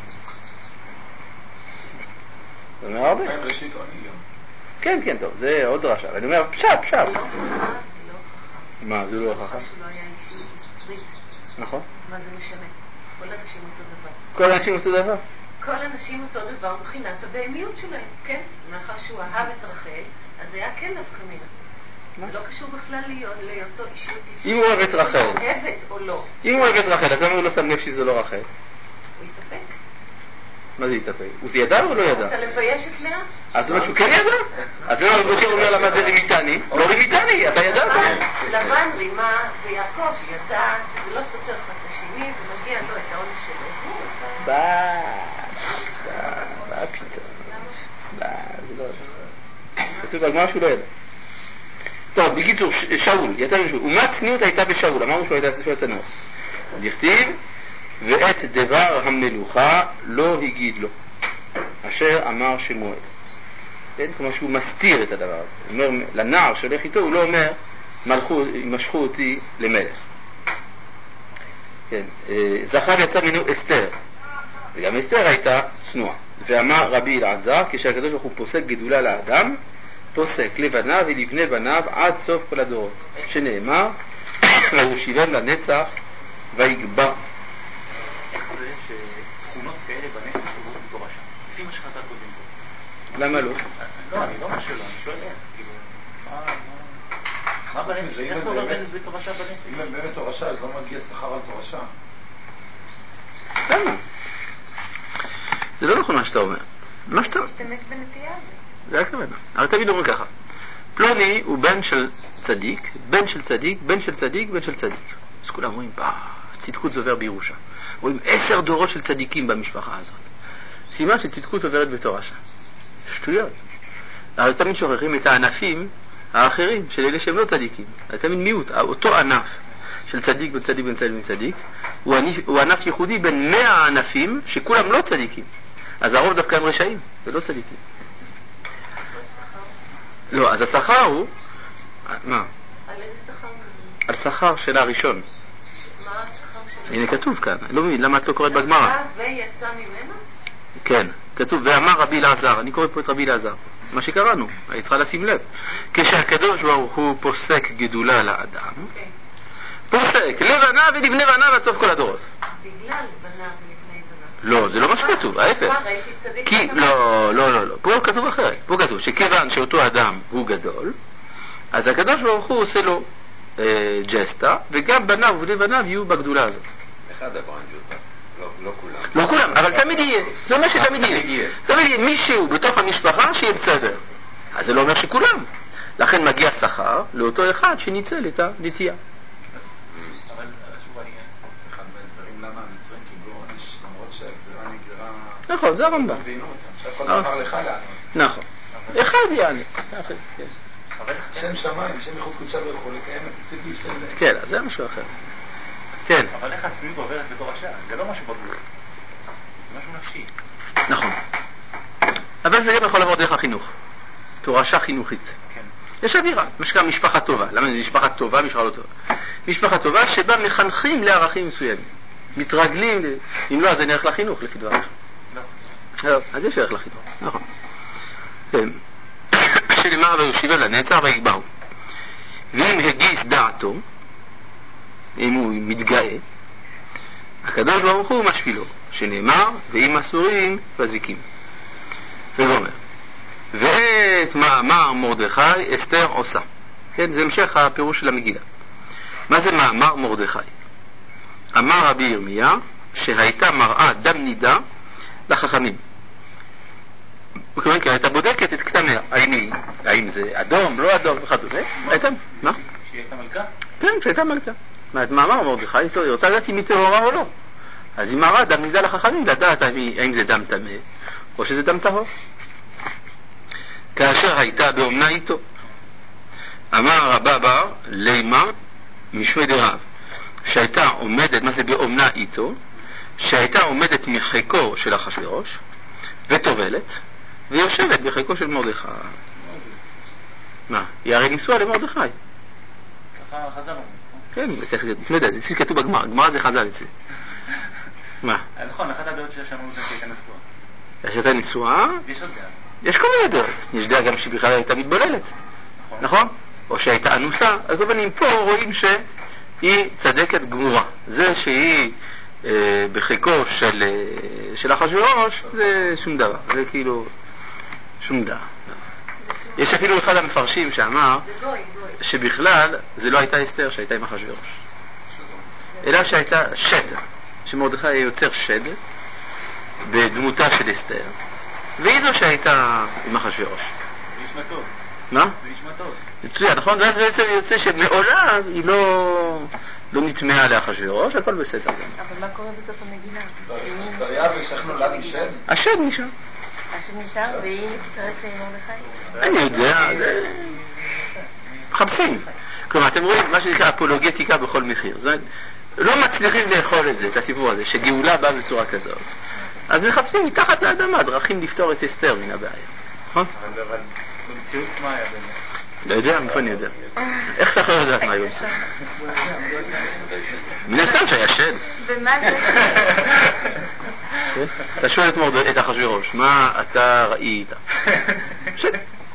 [SPEAKER 1] זה אומר הרבה. כן, טוב, זה עוד דרשה. אני אומר, פשט. מה, זה לא הוכחה?
[SPEAKER 4] שהוא לא היה אישיות יצרית.
[SPEAKER 1] נכון.
[SPEAKER 4] מה זה משנה? כל אנשים אותו דבר.
[SPEAKER 1] כל אנשים אותו דבר?
[SPEAKER 4] כל אנשים אותו דבר מבחינת הבהמיות שלהם, כן? מאחר שהוא אהב את רחל, אז היה כן דווקא מינה. זה לא קשור בכלל להיותו אישיות יצרית.
[SPEAKER 1] אם הוא אוהב את רחל.
[SPEAKER 4] אוהבת או לא.
[SPEAKER 1] אם הוא אוהב את רחל, אז למה הוא לא שם לב שזה לא רחל?
[SPEAKER 4] הוא יתאפק.
[SPEAKER 1] מה זה יתאפק? הוא ידע או לא ידע?
[SPEAKER 4] אתה לבייש את לאה?
[SPEAKER 1] אז זאת אומרת שהוא כן ידע? אז למה הוא אומר לה מה זה רימיתני? לא רימיתני, אתה ידעת.
[SPEAKER 4] לבן רימה ויעקב ידע שזה לא סותר אחד את השני ומגיע לו את העונש שלו.
[SPEAKER 1] מה פתאום? זה לא... כתוב בגמרא שהוא לא ידע. טוב, בקיצור, שאול, יצאנו שאול. ומה צניעות הייתה בשאול? אמרנו שהוא הייתה צנוע. אז נכתיב, ואת דבר המלוכה לא הגיד לו, אשר אמר שמואל. כן? כלומר שהוא מסתיר את הדבר הזה. הוא אומר, לנער שהולך איתו, הוא לא אומר, משכו אותי למלך. כן. זכר יצא ממנו אסתר, וגם אסתר הייתה צנועה. ואמר רבי אלעזר, כשהקדוש ברוך הוא פוסק גדולה לאדם, פוסק לבניו ולבני בניו עד סוף כל הדורות, שנאמר ויושיבם לנצח ויגבר.
[SPEAKER 3] איך זה תכונות כאלה בנפש עוברות בתור רשע. לפי מה שחז"ל כותבים פה.
[SPEAKER 1] למה לא?
[SPEAKER 3] לא, אני לא אומר שלא, אני שואל איך. כאילו, מה בנפש? איך זה עובר בתור רשע בנפש?
[SPEAKER 5] אם הם באמת תורשה, אז לא מגיע שכר על תורשה.
[SPEAKER 1] למה? זה לא נכון מה שאתה אומר. מה שאתה...
[SPEAKER 4] משתמש בנטייה הזאת.
[SPEAKER 1] זה הכוונה. אבל תמיד אומרים ככה. פלוני הוא בן של צדיק, בן של צדיק, בן של צדיק, בן של צדיק. אז כולם אומרים, צדקות זה עובר בירושה. רואים 10 דורות של צדיקים במשפחה הזאת. סימן שצדקות עוברת בתורשה. שטויות. אבל תמיד שוכחים את הענפים האחרים של אלה שהם לא צדיקים. אז תמיד מיעוט. אותו ענף של צדיק בן צדיק בן צדיק בן צדיק הוא ענף ייחודי בין 100 ענפים שכולם לא צדיקים. אז הרוב דווקא הם רשעים ולא צדיקים. לא, אז השכר הוא... מה?
[SPEAKER 4] על איזה שכר כזה?
[SPEAKER 1] על שכר של הראשון.
[SPEAKER 4] מה השכר שלו?
[SPEAKER 1] הנה כתוב כאן. לא מבין, למה את לא קוראת בגמרא?
[SPEAKER 4] ויצא ממנו?
[SPEAKER 1] כן, כתוב, ואמר רבי אלעזר. אני קורא פה את רבי אלעזר. מה שקראנו, היית צריכה לשים לב. כשהקדוש ברוך הוא פוסק גדולה לאדם, פוסק לבנה ולבני בניו עד סוף כל הדורות.
[SPEAKER 4] בגלל בניו ולבני בניו.
[SPEAKER 1] לא, זה לא מה שכתוב, ההפך. כי, לא. פה כתוב אחרת. פה כתוב שכיוון שאותו אדם הוא גדול, אז הקדוש ברוך הוא עושה לו ג'סטה, וגם בניו ובני בניו יהיו בגדולה הזאת.
[SPEAKER 5] אחד הברנג'ותה. לא כולם.
[SPEAKER 1] לא כולם, אבל תמיד יהיה. זה אומר שתמיד יהיה. תמיד יהיה מישהו בתוך המשפחה שיהיה בסדר. אז זה לא אומר שכולם. לכן מגיע שכר לאותו אחד שניצל את הנטייה.
[SPEAKER 3] אבל שוב אני...
[SPEAKER 5] אחד מהסברים למה המצרים קיבלו עונש למרות שהגזרה נגזרה...
[SPEAKER 1] נכון, זה הרמב"ם.
[SPEAKER 5] עכשיו כל דבר לך לענות.
[SPEAKER 1] נכון. אחד יענה.
[SPEAKER 5] שם שמיים, שם ייחוד קודשה ברוך הוא לקיים את הציפי של...
[SPEAKER 1] כן, אז זה משהו אחר. כן.
[SPEAKER 3] אבל איך העצמיות עוברת בתור רשע? זה לא משהו בגבול. זה משהו נפשי.
[SPEAKER 1] נכון. אבל זה גם יכול לעבור דרך החינוך. תורשה חינוכית.
[SPEAKER 3] כן.
[SPEAKER 1] יש אווירה, מה שקרה משפחה טובה. למה זה משפחה טובה, משפחה לא טובה? משפחה טובה שבה מחנכים לערכים מסוימים. מתרגלים, אם לא, אז אני הולך לחינוך, לפי דבריך. לא. אז יש ערך לחינוך, נכון. כן. שנאמר ויושיבם לנצח ויגברו. ואם הגיס דעתו, אם הוא מתגאה, הקדוש ברוך הוא משפילו, שנאמר ואם אסורים פזיקים. וגומר. ואת מאמר מרדכי אסתר עושה. כן, זה המשך הפירוש של המגילה. מה זה מאמר מרדכי? אמר רבי ירמיה שהייתה מראה דם נידה לחכמים. כי הייתה בודקת את כתמיה. האם זה אדום, לא אדום, וכדומה. הייתה, מה?
[SPEAKER 3] שהיא הייתה מלכה?
[SPEAKER 1] כן, שהייתה מלכה. מאמר מרדכי, היא רוצה לדעת אם היא טהורה או לא. אז היא מראה דם נידה לחכמים, לדעת האם זה דם טמא או שזה דם טהור. כאשר הייתה באומנה איתו, אמר רבא בר לימה משמי דרב, שהייתה עומדת, מה זה באומנה איתו? שהייתה עומדת מחיקו של אחשוורוש וטובלת ויושבת בחיקו של מרדכי. מה? היא הרי ניסוה למרדכי.
[SPEAKER 3] ככה חז"ל אומרים.
[SPEAKER 1] כן, לא יודע, זה כתוב בגמרא, גמרא זה חז"ל אצלי. מה?
[SPEAKER 3] נכון, אחת הדעות ששמענו זה שהייתה נשואה.
[SPEAKER 1] שהייתה ניסואה?
[SPEAKER 3] יש עוד דעה.
[SPEAKER 1] יש כל מיני דעות. יש דעה גם שבכלל הייתה מתבוללת. נכון? או שהייתה אנוסה. אז כמובן, פה רואים שהיא צדקת גמורה. זה שהיא בחיקו של אחשוורוש, זה שום דבר. זה כאילו שום דבר. יש אפילו אחד המפרשים שאמר שבכלל זה לא הייתה אסתר שהייתה עם אחשוורוש, אלא שהייתה שד, שמרדכי יוצר שד בדמותה של אסתר, והיא זו שהייתה עם אחשוורוש.
[SPEAKER 3] זה נשמע טוב.
[SPEAKER 1] מה?
[SPEAKER 3] זה נשמע טוב.
[SPEAKER 1] מצוין, נכון? ואז בעצם יוצא שמעולם היא לא נטמעה לאחשוורוש, הכל בסדר.
[SPEAKER 4] אבל מה קורה בסוף המגילה?
[SPEAKER 5] דריווש, איך נולד משד?
[SPEAKER 1] השד נשאר.
[SPEAKER 4] השד נשאר והיא מצטרפת למרדכי?
[SPEAKER 1] אני יודע, מחפשים. כלומר, אתם רואים מה שנקרא אפולוגטיקה בכל מחיר. לא מצליחים לאכול את זה, את הסיפור הזה, שגאולה באה בצורה כזאת. אז מחפשים מתחת לאדמה דרכים לפתור את אסתר מן הבעיה. נכון?
[SPEAKER 3] אבל במציאות מה היה באמת?
[SPEAKER 1] לא יודע, מאיפה אני יודע. איך אתה יכול לדעת מה היו במציאות? מן הסתם שהיה שד.
[SPEAKER 4] ומה זה?
[SPEAKER 1] אתה שואל את אחשוורוש, מה אתה ראית? שד.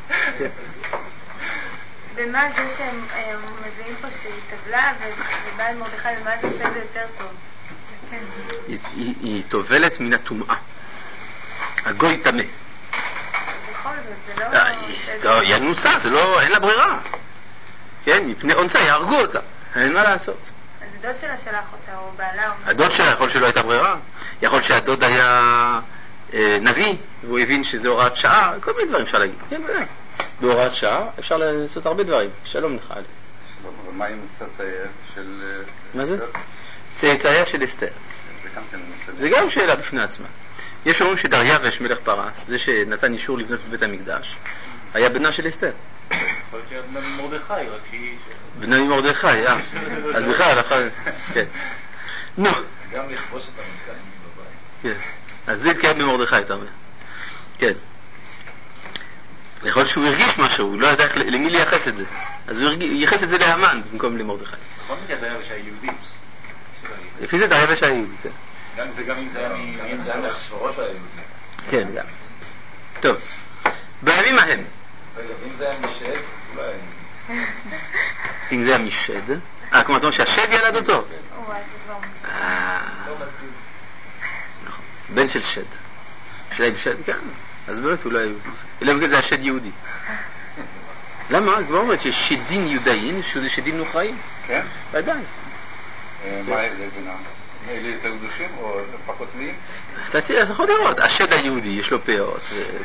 [SPEAKER 4] ומה זה שהם מביאים פה שהיא טבלה ובא אל מרדכי, ומה זה עושה זה יותר טוב?
[SPEAKER 1] היא טובלת מן הטומאה. הגוי טמא.
[SPEAKER 6] בכל זאת, זה לא...
[SPEAKER 1] היא אנוסה, אין לה ברירה. כן, מפני אונסה יהרגו אותה, אין מה לעשות.
[SPEAKER 6] אז הדוד שלה שלח אותה, או בעלה...
[SPEAKER 1] הדוד שלה יכול שלא הייתה ברירה. יכול שהדוד היה נביא, והוא הבין שזה הוראת שעה, כל מיני דברים אפשר להגיד. כן, בהוראת שעה אפשר לעשות הרבה דברים. שלום לך.
[SPEAKER 5] ומה עם צאצאיה של...
[SPEAKER 1] מה זה? צאצאיה של אסתר. זה גם שאלה בפני עצמה. יש אומרים שדריווש מלך פרס, זה שנתן אישור לבנות בבית המקדש, היה בנה של אסתר.
[SPEAKER 3] יכול להיות שהיה בנה ממרדכי, רק שהיא...
[SPEAKER 1] בנה ממרדכי, אז בכלל, כן. נו.
[SPEAKER 5] גם לכבוש את המלכה בבית.
[SPEAKER 1] כן. אז זה התקיים במרדכי, אתה אומר. כן. יכול להיות שהוא הרגיש משהו, הוא לא ידע למי לייחס את זה. אז הוא ייחס את זה להמן במקום למרדכי.
[SPEAKER 3] נכון מדי דריווש היה יהודי.
[SPEAKER 1] לפי זה דריווש היה יהודי, כן.
[SPEAKER 3] וגם אם זה היה
[SPEAKER 5] מאחשוורוש היה יהודי.
[SPEAKER 1] כן, גם. טוב. בימים ההם.
[SPEAKER 5] רגע, ואם זה היה משד, אז אולי...
[SPEAKER 1] אם זה היה משד? כמו אתה אומר שהשד ילד אותו? נכון. בן של שד. שד עם שד, כן. אז באמת אולי... אלא בגלל זה השד יהודי. למה? כבר אומרת שיש שדים יהודאים, שדים נוחאים.
[SPEAKER 5] כן?
[SPEAKER 1] ודאי.
[SPEAKER 5] מה ההבדל בינם? אלה יותר קדושים או פחות טמאים?
[SPEAKER 1] אתה יכול לראות, השד היהודי יש לו פאות.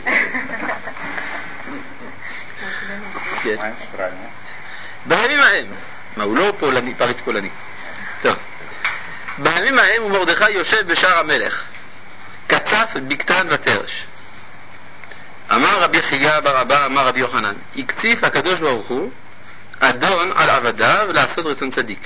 [SPEAKER 1] בימים ההם, מה הוא לא פולני, פריץ פולני. טוב. בימים ההם ומרדכי יושב בשער המלך, קצף בקתן ותרש. אמר רבי חייא בר אבא, אמר רבי יוחנן, הקציף הקדוש ברוך הוא אדון על עבדיו לעשות רצון צדיק.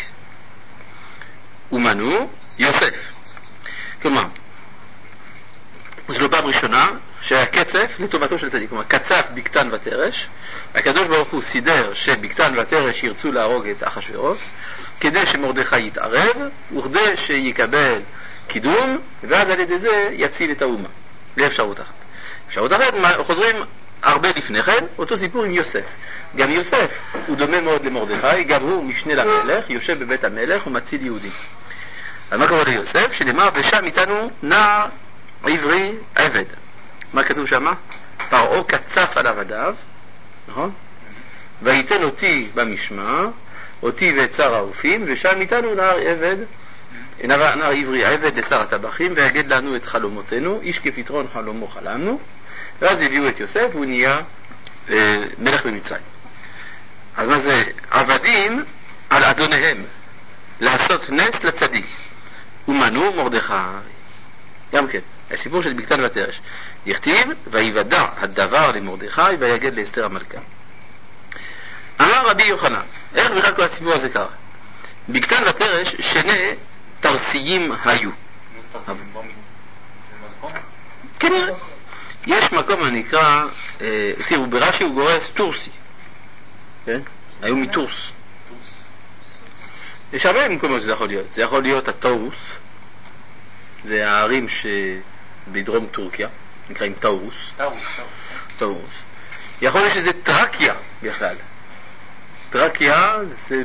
[SPEAKER 1] ומנו יוסף. כלומר, זו לא פעם ראשונה שהיה קצף לטובתו של צדיק. כלומר, קצף בקתן ותרש. הקדוש ברוך הוא סידר שבקתן ותרש ירצו להרוג את אחשוורוש, כדי שמרדכי יתערב, וכדי שיקבל קידום, ואז על ידי זה יציל את האומה. לאפשרות אחת. אפשרות אחת, חוזרים הרבה לפני כן, אותו סיפור עם יוסף. גם יוסף הוא דומה מאוד למרדכי, גם הוא משנה למלך, יושב בבית המלך ומציל יהודים. אז מה קורה ליוסף? שנאמר, ושם איתנו נער עברי עבד. מה כתוב שמה? פרעה קצף על עבדיו, נכון? וייתן אותי במשמר, אותי ואת שר האופים, ושם איתנו נער עברי עבד לשר הטבחים, ויגד לנו את חלומותינו, איש כפתרון חלומו חלמנו. ואז הביאו את יוסף והוא נהיה מלך במצרים. אז מה זה? עבדים על אדוניהם לעשות נס לצדיק. ומנו מרדכי. גם כן, הסיפור של בקתן ותרש. יכתיב, ויוודע הדבר למרדכי ויגד לאסתר המלכה. אמר רבי יוחנן, איך בכלל כל הסיפור הזה קרה? בקתן ותרש שני תרסיים היו. כנראה. יש מקום הנקרא, תראו, ברש"י הוא גורס טורסי. כן? היו מטורס. יש הרבה מקומות שזה יכול להיות. זה יכול להיות הטאורוס. זה הערים שבדרום טורקיה, נקראים טאורוס. טאורוס. יכול להיות שזה טרקיה בכלל. טרקיה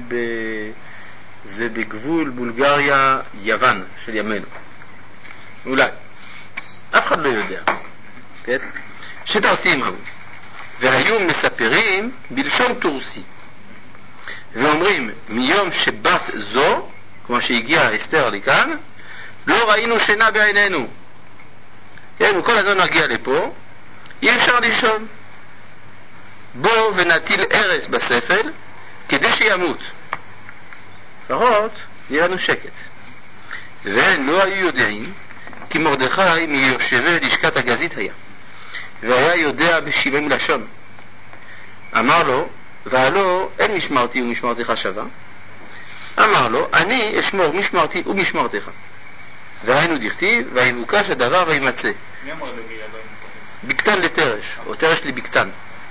[SPEAKER 1] זה בגבול בולגריה יוון של ימינו. אולי. אף אחד לא יודע. כן? שתרסים היו. והיו מספרים בלשון טורסי. ואומרים, מיום שבת זו, כמו שהגיעה אסתר לכאן, לא ראינו שינה בעינינו. כן, וכל הזמן נגיע לפה, אי אפשר לישון. בוא ונטיל ארס בספל, כדי שימות. לפחות, יהיה לנו שקט. והם לא היו יודעים, כי מרדכי מיושבי לשכת הגזית היה. והיה יודע בשבעים לשון. אמר לו, והלא אין משמרתי ומשמרתך שווה. אמר לו, אני אשמור משמרתי ומשמרתך. והיינו דכתיב, ויבוקש הדבר וימצא.
[SPEAKER 3] מי אמר למי?
[SPEAKER 1] בקתן לתרש, או תרש לבקתן.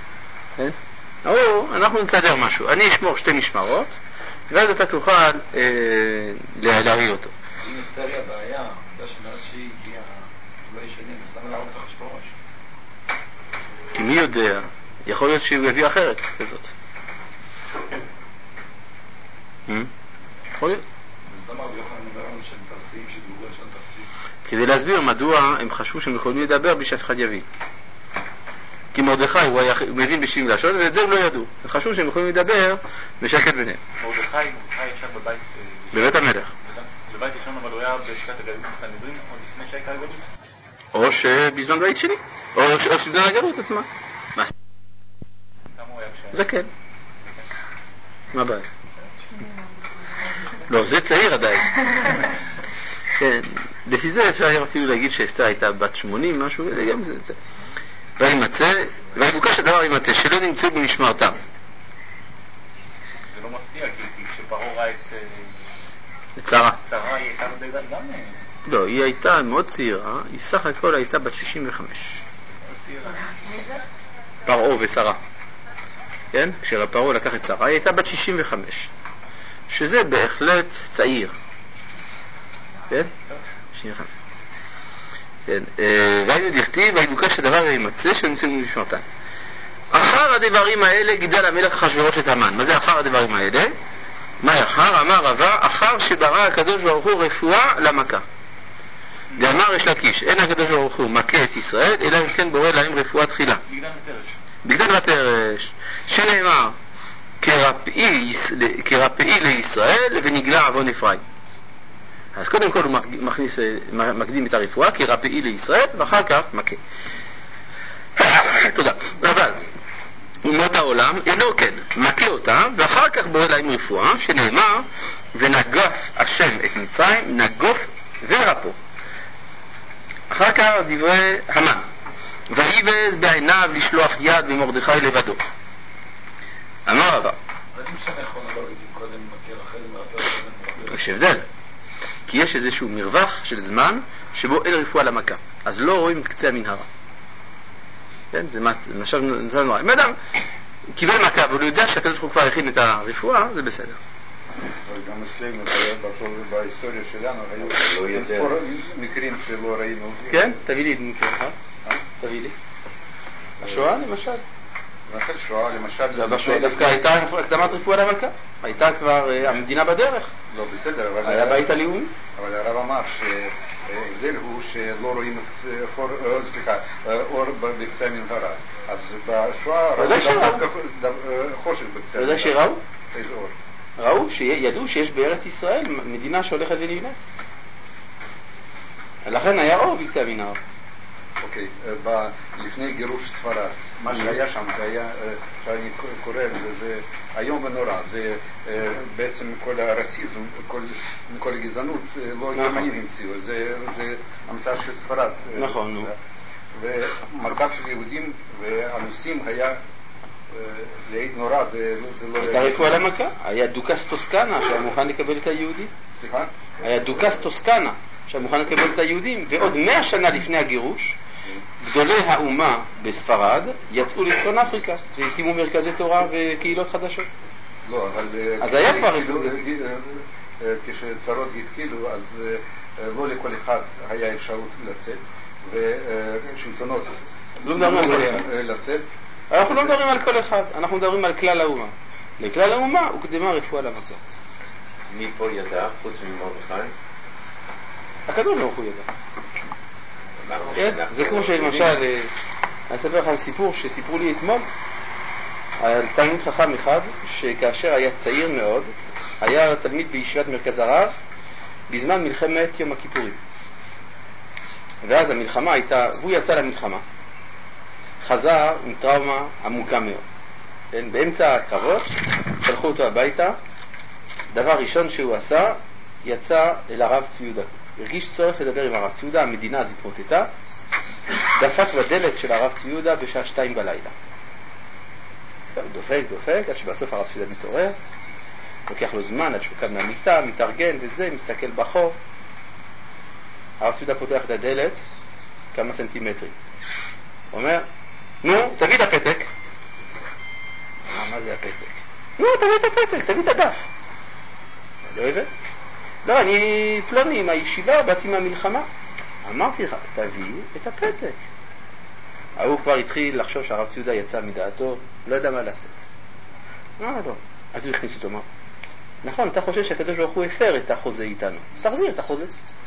[SPEAKER 1] אנחנו נסדר משהו. אני אשמור 2 משמרות, ואז אתה תוכל להראי אותו.
[SPEAKER 5] אם אסתריה בעיה, בגלל שמאז שהיא הגיעה, לא ישנים, אז למה להרוג את אחשוורוש?
[SPEAKER 1] כי מי יודע, יכול להיות שהוא יביא אחרת כזאת. יכול להיות.
[SPEAKER 5] אז למה רבי יוחנן מדבר על של תרסים, שדיברו על שם תרסים?
[SPEAKER 1] כדי להסביר מדוע הם חשבו שהם יכולים לדבר בלי שאף אחד יבין. כי מרדכי הוא מבין ב70 לשון, ואת זה הם לא ידעו. הם חשבו שהם יכולים לדבר בשקט ביניהם.
[SPEAKER 3] מרדכי ישב
[SPEAKER 1] בבית המלך.
[SPEAKER 3] בבית ראשון, אבל הוא היה בשקת הגלות בסנהדרין, עוד לפני שהייתה הגלות?
[SPEAKER 1] או שבזמן בית שני, או שבזמן הגלות עצמה. מה? זה כן. מה הבעיה? לא, זה צעיר עדיין. כן, לפי זה אפשר אפילו להגיד שאסתר הייתה בת 80, משהו, גם זה. ויבוקש הדבר ימצא, שלא נמצאו במשמרתם.
[SPEAKER 3] זה לא מפתיע, כי כשפרעה ראה
[SPEAKER 1] את שרה.
[SPEAKER 3] שרה היא הייתה בדגל גם...
[SPEAKER 1] לא, היא הייתה מאוד צעירה, היא סך הכל הייתה בת 65.
[SPEAKER 6] מי זה?
[SPEAKER 1] פרעה ושרה. כן? כשפרעה לקח את שרה, היא הייתה בת 65. שזה בהחלט צעיר. כן? 65. כן, והיינו דכתיב, ויבוקש הדבר ימצא שנמצאו במשמרתם. אחר הדברים האלה גידל המלך אחשוורוש את המן. מה זה אחר הדברים האלה? מה אחר? אמר רבא, אחר שברא הקדוש ברוך הוא רפואה למכה. ואמר יש לקיש, אין הקדוש ברוך הוא מכה את ישראל, אלא אם כן בורא להם רפואה תחילה. בגלל ותרש. שנאמר, כרפאי לישראל ונגלה עוון אפרים. אז קודם כל הוא מקדים את הרפואה כרפאי לישראל, ואחר כך מכה. תודה. אבל אומות העולם ידעו כן, מכה אותם, ואחר כך בורא להם רפואה, שנאמר, ונגף השם את מצרים, נגוף ורפו. אחר כך דברי המן, ויבז בעיניו לשלוח יד במרדכי לבדו. אמר רבא.
[SPEAKER 5] אבל אם שם יכול לא יודעים קודם מכיר אחרי זה מרפא.
[SPEAKER 1] יש הבדל. כי יש איזשהו מרווח של זמן שבו אין רפואה למכה. אז לא רואים את קצה המנהרה. כן? זה משל נורא. אם אדם קיבל מכה, אבל הוא יודע שהקדוש ברוך הוא כבר הכין את הרפואה, זה בסדר.
[SPEAKER 5] אבל גם אצלנו, בהיסטוריה שלנו, היו ספור מקרים שלא ראינו.
[SPEAKER 1] כן? תביא לי את מקרה אחד. תביא לי. השואה למשל.
[SPEAKER 5] למשל שואה, למשל...
[SPEAKER 1] בשואה דווקא הייתה הקדמת רפואה למכה. הייתה כבר המדינה בדרך.
[SPEAKER 5] לא, בסדר, אבל...
[SPEAKER 1] היה בית הלאומי.
[SPEAKER 5] אבל הרב אמר שההבדל הוא שלא רואים אור בקצה המנהרה. אז בשואה חושך בקצה המנהרה.
[SPEAKER 1] אתה יודע שראו?
[SPEAKER 5] איזה אור?
[SPEAKER 1] ראו, שידעו שיש בארץ ישראל מדינה שהולכת ונבנית. לכן היה אור בקצה המנהרה.
[SPEAKER 5] אוקיי, לפני גירוש ספרד, מה שהיה שם זה היה, שאני קורא לזה, זה היום ונורא, זה בעצם כל הרסיזם, כל הגזענות, לא גרמנים המציאו, זה המצב של ספרד.
[SPEAKER 1] נכון, נו.
[SPEAKER 5] ומצב של יהודים והנוסים היה לעיד נורא, זה לא...
[SPEAKER 1] הייתה רפואה למכה, היה דוכס טוסקנה שהיה מוכן לקבל את היהודים.
[SPEAKER 5] סליחה?
[SPEAKER 1] היה דוכס טוסקנה שהיה מוכן לקבל את היהודים, ועוד 100 שנה לפני הגירוש, גדולי האומה בספרד יצאו לצפון אפריקה והקימו מרכזי תורה וקהילות חדשות.
[SPEAKER 5] לא, אבל...
[SPEAKER 1] אז היה כבר...
[SPEAKER 5] כשצרות התחילו, אז לא לכל אחד היה אפשרות לצאת, ושלטונות
[SPEAKER 1] לא מדברים על כל אחד.
[SPEAKER 5] לצאת.
[SPEAKER 1] אנחנו לא מדברים על כל אחד, אנחנו מדברים על כלל האומה. לכלל האומה הוקדמה רפואה למכה.
[SPEAKER 7] מי פה ידע, חוץ ממרדכי?
[SPEAKER 1] הקדוש ברוך הוא ידע. זה כמו שלמשל, אני אספר לך סיפור שסיפרו לי אתמול על תלמיד חכם אחד שכאשר היה צעיר מאוד היה תלמיד בישיבת מרכז הרב בזמן מלחמת יום הכיפורים, ואז המלחמה הייתה, והוא יצא למלחמה, חזר עם טראומה עמוקה מאוד. באמצע הקרבות שלחו אותו הביתה, דבר ראשון שהוא עשה, יצא אל הרב צבי יהודה. הרגיש צורך לדבר עם הרב צבי יהודה, המדינה אז התמוטטה, דפק בדלת של הרב צבי יהודה בשעה 2 בלילה. דופק, עד שבסוף הרב צבי יהודה מתעורר, לוקח לו זמן עד שהוא קם מהמיטה, מתארגן וזה, מסתכל בחור. הרב צבי יהודה פותח את הדלת כמה סנטימטרים. הוא אומר, נו, תביא את הפתק. מה זה הפתק? נו, תביא את הפתק, תביא את הדף. לא הבאת? לא, אני פלוני מהישיבה, באתי מהמלחמה. אמרתי לך, תביא את הפתק. הוא כבר התחיל לחשוב שהרב צבי יהודה יצא מדעתו, לא יודע מה לעשות. לא. אז הוא הכניס אותו, אמר, נכון, אתה חושב שהקדוש ברוך הוא הפר את החוזה איתנו, אז תחזיר את החוזה.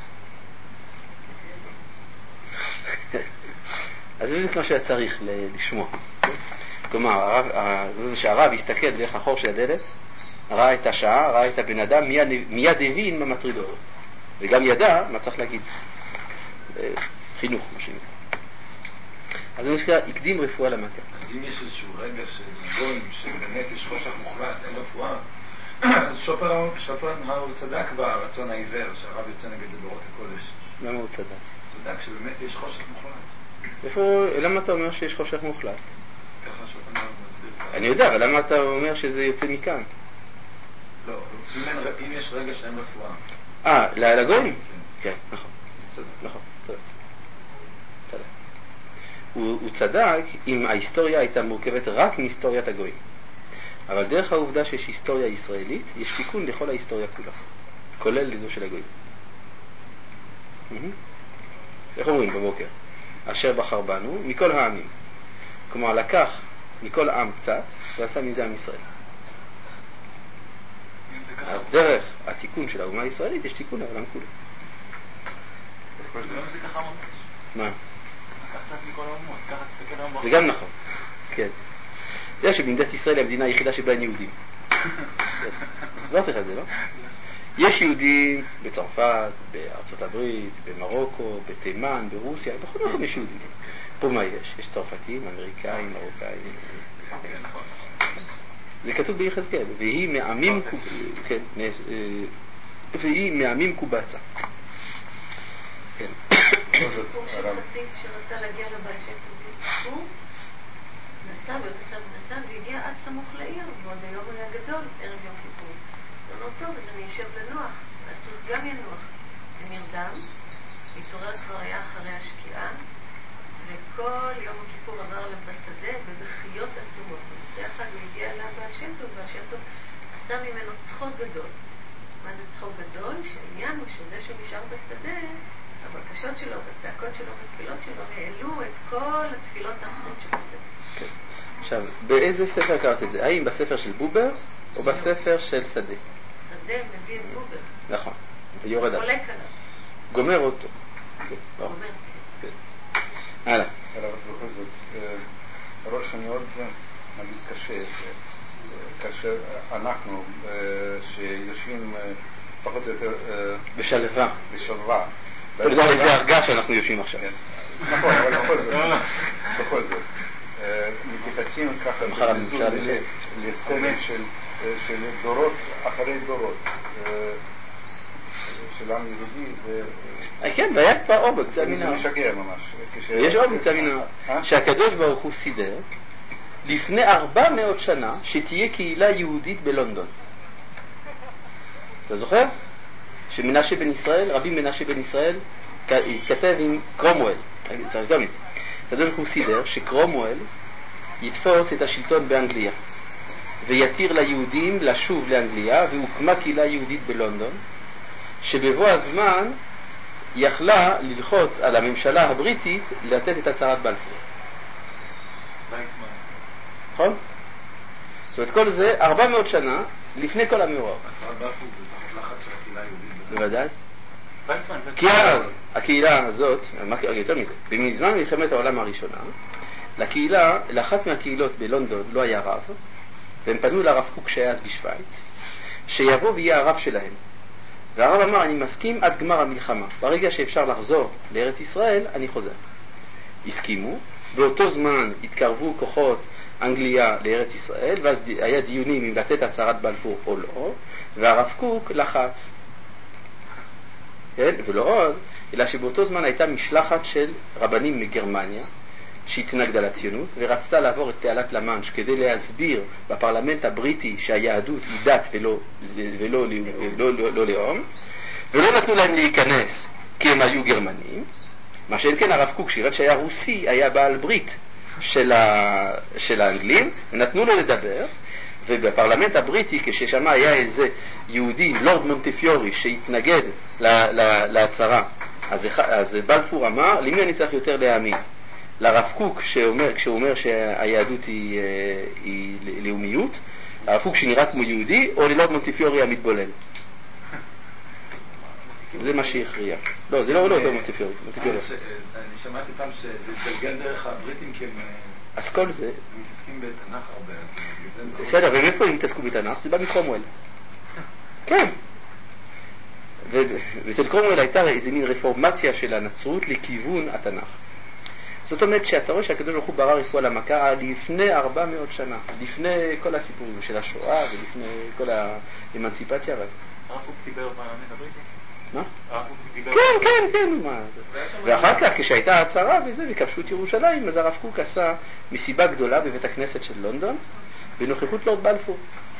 [SPEAKER 1] אז זה מה שהיה צריך לשמוע. כלומר, שהרב הסתכל דרך החור של הדלת, ראה את השעה, ראה את הבן אדם, מיד הבין מה מטריד אותו. וגם ידע מה צריך להגיד. חינוך, מה שנקרא. אז זה נקרא, הקדים רפואה למכה.
[SPEAKER 5] אז אם יש איזשהו רגע של גויים, שבאמת יש חושך מוחלט, אין רפואה, אז שופנהאואר צדק ברצון העיוור, שהרב יוצא נגד זה באורות הקודש.
[SPEAKER 1] למה הוא צדק?
[SPEAKER 5] צדק שבאמת יש חושך מוחלט.
[SPEAKER 1] למה אתה אומר שיש חושך מוחלט?
[SPEAKER 5] ככה שופנהאואר מסביר.
[SPEAKER 1] אני יודע, אבל למה אתה אומר שזה יוצא מכאן?
[SPEAKER 5] לא, אם יש רגע שאין רפואה.
[SPEAKER 1] לגויים? כן, נכון. נכון, צדק. הוא צדק אם ההיסטוריה הייתה מורכבת רק מהיסטוריית הגויים. אבל דרך העובדה שיש היסטוריה ישראלית, יש תיקון לכל ההיסטוריה כולה, כולל לזו של הגויים. איך אומרים בבוקר? אשר בחר בנו מכל העמים. כלומר, לקח מכל עם קצת ועשה מזה עם ישראל. אז דרך התיקון של האומה הישראלית יש תיקון לעולם כולו.
[SPEAKER 3] זה ככה ממש.
[SPEAKER 1] מה?
[SPEAKER 3] לקח קצת מכל האומות, ככה תסתכל היום
[SPEAKER 1] זה גם נכון, כן. אתה יודע שבמדינת ישראל היא המדינה היחידה שבה אין יהודים. הסברתי לך את זה, לא? יש יהודים בצרפת, בארצות הברית, במרוקו, בתימן, ברוסיה, בכל מקום יש יהודים. פה מה יש? יש צרפתים, אמריקאים, מרוקאים. זה כתוב ביחזקאל, והיא מעמים קובצה. כן.
[SPEAKER 4] סיפור של חסיד שרצה להגיע לבעל שם טוב, הוא נסע והגיע עד סמוך לעיר, ועוד היום היה גדול, ערב יום כיפור. לא טוב, אז אני אשב לנוח, הסוס גם ינוח. ונרדם, התעורר כבר היה אחרי השקיעה, וכל יום הכיפור עבר עליו בשדה ובחיות עצומות. ואחרי אחד הוא הגיע אליו בעל שם טוב, ועל שם טוב עשה ממנו צחוק גדול. מה זה צחוק גדול? שהעניין הוא שזה שהוא נשאר בשדה, הבקשות שלו, והצעקות שלו, והתפילות שלו, העלו את כל התפילות האחרות שבשדה.
[SPEAKER 1] כן. עכשיו, באיזה ספר קראת את זה? האם בספר של בובר או בספר של שדה?
[SPEAKER 4] שדה מביא את בובר.
[SPEAKER 1] נכון, ויורד
[SPEAKER 4] חולק עליו.
[SPEAKER 1] גומר אותו.
[SPEAKER 4] גומר.
[SPEAKER 1] הלאה.
[SPEAKER 5] בכל זאת, ראש מאוד נגיד קשה, כאשר אנחנו שיושבים פחות או יותר
[SPEAKER 1] בשלווה. אתה יודע איזה הרגע שאנחנו יושבים עכשיו.
[SPEAKER 5] נכון, אבל בכל זאת. מתייחסים ככה לסבל של דורות אחרי דורות. של עם יהודי זה...
[SPEAKER 1] כן, והיה כבר אור בקצה המנהר.
[SPEAKER 5] זה משגע ממש.
[SPEAKER 1] יש אור בקצה המנהר. שהקדוש ברוך הוא סידר לפני 400 שנה שתהיה קהילה יהודית בלונדון. אתה זוכר? שמנשה בן ישראל, רבי מנשה בן ישראל, התכתב עם קרומוול. הקדוש ברוך הוא סידר שקרומוול יתפוס את השלטון באנגליה ויתיר ליהודים לשוב לאנגליה, והוקמה קהילה יהודית בלונדון, שבבוא הזמן יכלה ללחוץ על הממשלה הבריטית לתת את הצהרת בלפור. נכון? זאת אומרת, כל זה 400 שנה לפני כל המאורעות.
[SPEAKER 5] הצהרת בלפור זה תחת לחץ של הקהילה היהודית.
[SPEAKER 1] בוודאי. כי אז הקהילה הזאת, יותר מזה, בזמן מלחמת העולם הראשונה, לאחת מהקהילות בלונדון לא היה רב, והם פנו לרב קוק שהיה אז בשוויץ, שיבוא ויהיה הרב שלהם. והרב אמר, אני מסכים עד גמר המלחמה. ברגע שאפשר לחזור לארץ ישראל, אני חוזר. הסכימו, באותו זמן התקרבו כוחות אנגליה לארץ ישראל, ואז היה דיונים אם לתת הצהרת בלפור או לא, והרב קוק לחץ. כן? ולא עוד, אלא שבאותו זמן הייתה משלחת של רבנים מגרמניה, שהתנגדה לציונות, ורצתה לעבור את תעלת למאנש כדי להסביר בפרלמנט הבריטי שהיהדות היא דת ולא לאום, ולא נתנו להם להיכנס כי הם היו גרמנים. מה שאין כן הרב קוק, שירת שהיה רוסי, היה בעל ברית של האנגלים, ונתנו לו לדבר, ובפרלמנט הבריטי, כששמע היה איזה יהודי, לורד מונטפיורי, שהתנגד להצהרה, אז בלפור אמר, למי אני צריך יותר להאמין? לרב קוק כשהוא אומר שהיהדות היא לאומיות, הרב קוק שנראה כמו יהודי, או לילות מונטיפיורי המתבולל. זה מה שהכריע. לא, זה לא מונטיפיורי.
[SPEAKER 8] אני שמעתי פעם שזה התגלגל דרך הבריטים כי הם
[SPEAKER 1] אז כל זה...
[SPEAKER 8] מתעסקים בתנ"ך הרבה.
[SPEAKER 1] בסדר, ומאיפה הם התעסקו בתנ"ך? זה בא מקרומואל. כן. ואצל קרומואל הייתה איזו מין רפורמציה של הנצרות לכיוון התנ"ך. זאת אומרת שאתה רואה שהקדוש ברוך הוא ברא רפואה למכה עד לפני 400 שנה, לפני כל הסיפורים של השואה ולפני כל האמנציפציה.
[SPEAKER 3] הרב קוק דיבר בפרלמנט הבריטי?
[SPEAKER 1] מה?
[SPEAKER 3] הרב קוק דיבר...
[SPEAKER 1] כן. ואחר כך כשהייתה הצהרה וזה וכבשו את ירושלים, אז הרב קוק עשה מסיבה גדולה בבית הכנסת של לונדון בנוכחות לורד בלפור.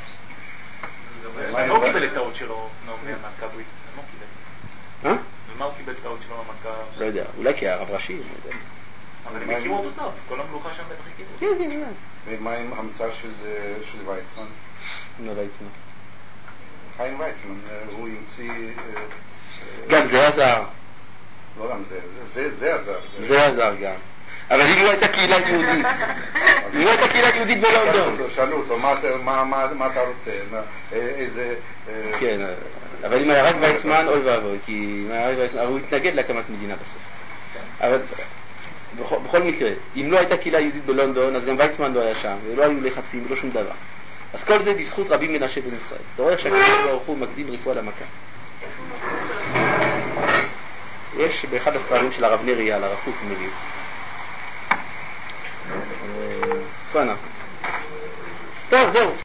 [SPEAKER 3] ומה הוא קיבל את טעות שלו מהמלכה הבריטית? ומה הוא קיבל את טעות שלו מהמלכה?
[SPEAKER 1] לא יודע, אולי כי הרב ראשי, לא יודע.
[SPEAKER 3] אבל הם הכירו אותו טוב, כל המלוכה שם בטח הכירו.
[SPEAKER 1] כן.
[SPEAKER 5] ומה עם המצאה של וייסמן?
[SPEAKER 1] מה וייסמן?
[SPEAKER 5] חיים וייסמן, הוא המציא...
[SPEAKER 1] גם זה עזר.
[SPEAKER 5] לא גם זה עזר.
[SPEAKER 1] זה עזר גם. אבל אם לא הייתה קהילה יהודית, אם לא הייתה קהילה יהודית בלונדון.
[SPEAKER 5] שאלו אותו, מה אתה רוצה? איזה...
[SPEAKER 1] כן, אבל אם היה רק ויצמן, אוי ואבוי, כי הוא התנגד להקמת מדינה בסוף. אבל בכל מקרה, אם לא הייתה קהילה יהודית בלונדון, אז גם ויצמן לא היה שם, ולא היו לחצים ולא שום דבר. אז כל זה בזכות רבי מנשה בן ישראל. אתה רואה שהקדוש ברוך הוא מקדים רפואה למכה. יש באחד הספרים של הרב נריה, על הרב קוק מביא. טוב, זהו.